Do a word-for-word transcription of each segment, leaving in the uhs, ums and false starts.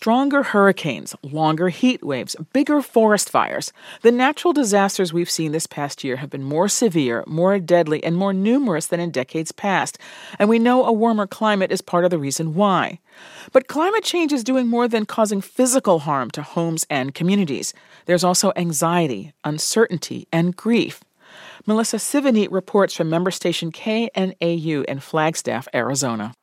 stronger hurricanes, longer heat waves, bigger forest fires. The natural disasters we've seen this past year have been more severe, more deadly, and more numerous than in decades past. And we know a warmer climate is part of the reason why. But climate change is doing more than causing physical harm to homes and communities. There's also anxiety, uncertainty, and grief. Melissa Sivany reports from member station K N A U in Flagstaff, Arizona.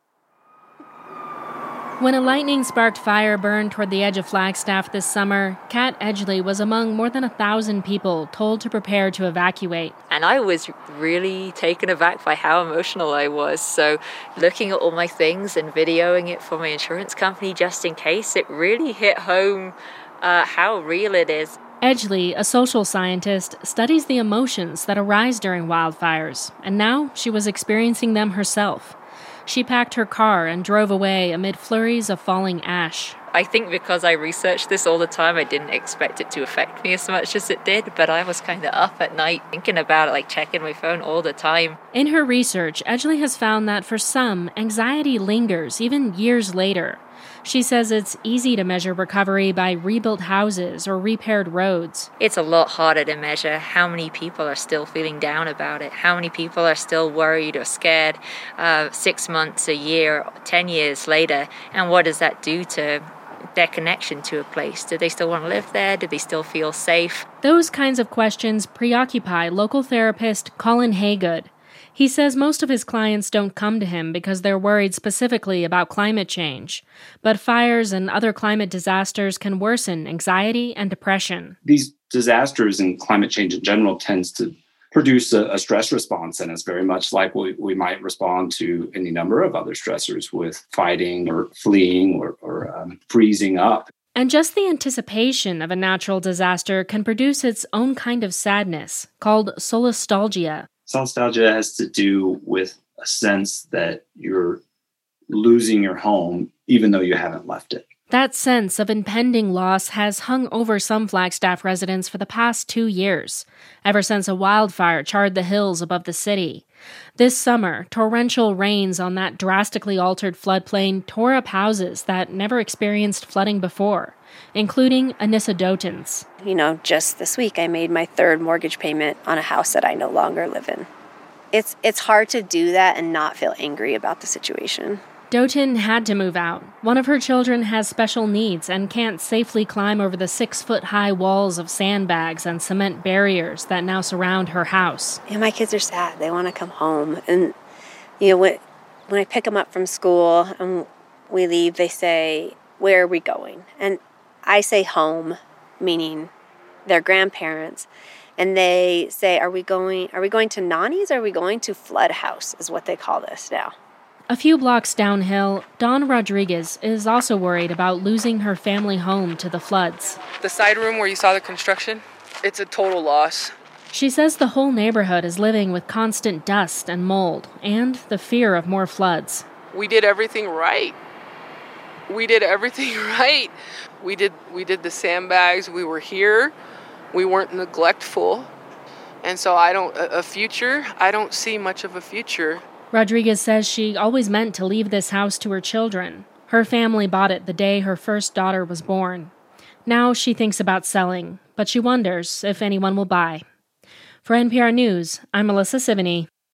When a lightning-sparked fire burned toward the edge of Flagstaff this summer, Kat Edgley was among more than a thousand people told to prepare to evacuate. And I was really taken aback by how emotional I was. So looking at all my things and videoing it for my insurance company just in case, it really hit home uh, how real it is. Edgley, a social scientist, studies the emotions that arise during wildfires, and now she was experiencing them herself. She packed her car and drove away amid flurries of falling ash. I think because I researched this all the time, I didn't expect it to affect me as much as it did, but I was kind of up at night thinking about it, like checking my phone all the time. In her research, Edgley has found that for some, anxiety lingers even years later. She says it's easy to measure recovery by rebuilt houses or repaired roads. It's a lot harder to measure how many people are still feeling down about it, how many people are still worried or scared uh, six months, a year, ten years later, and what does that do to their connection to a place? Do they still want to live there? Do they still feel safe? Those kinds of questions preoccupy local therapist Colin Haygood. He says most of his clients don't come to him because they're worried specifically about climate change. But fires and other climate disasters can worsen anxiety and depression. These disasters and climate change in general tends to produce a, a stress response, and it's very much like we, we might respond to any number of other stressors with fighting or fleeing or, or um, freezing up. And just the anticipation of a natural disaster can produce its own kind of sadness, called solastalgia. Solastalgia has to do with a sense that you're losing your home, even though you haven't left it. That sense of impending loss has hung over some Flagstaff residents for the past two years, ever since a wildfire charred the hills above the city. This summer, torrential rains on that drastically altered floodplain tore up houses that never experienced flooding before, including Anissa Doten's. You know, just this week I made my third mortgage payment on a house that I no longer live in. It's it's hard to do that and not feel angry about the situation. Doten had to move out. One of her children has special needs and can't safely climb over the six-foot-high walls of sandbags and cement barriers that now surround her house. And my kids are sad. They want to come home. And, you know, when, when I pick them up from school and we leave, they say, "Where are we going?" And I say home, meaning their grandparents. And they say, are we going, are we going to Nani's or are we going to Flood House, is what they call this now. A few blocks downhill, Dawn Rodriguez is also worried about losing her family home to the floods. The side room where you saw the construction, it's a total loss. She says the whole neighborhood is living with constant dust and mold and the fear of more floods. We did everything right. We did everything right. We did we did the sandbags. We were here. We weren't neglectful. And so I don't, a future, I don't see much of a future. Rodriguez says she always meant to leave this house to her children. Her family bought it the day her first daughter was born. Now she thinks about selling, but she wonders if anyone will buy. For N P R News, I'm Melissa Sivany.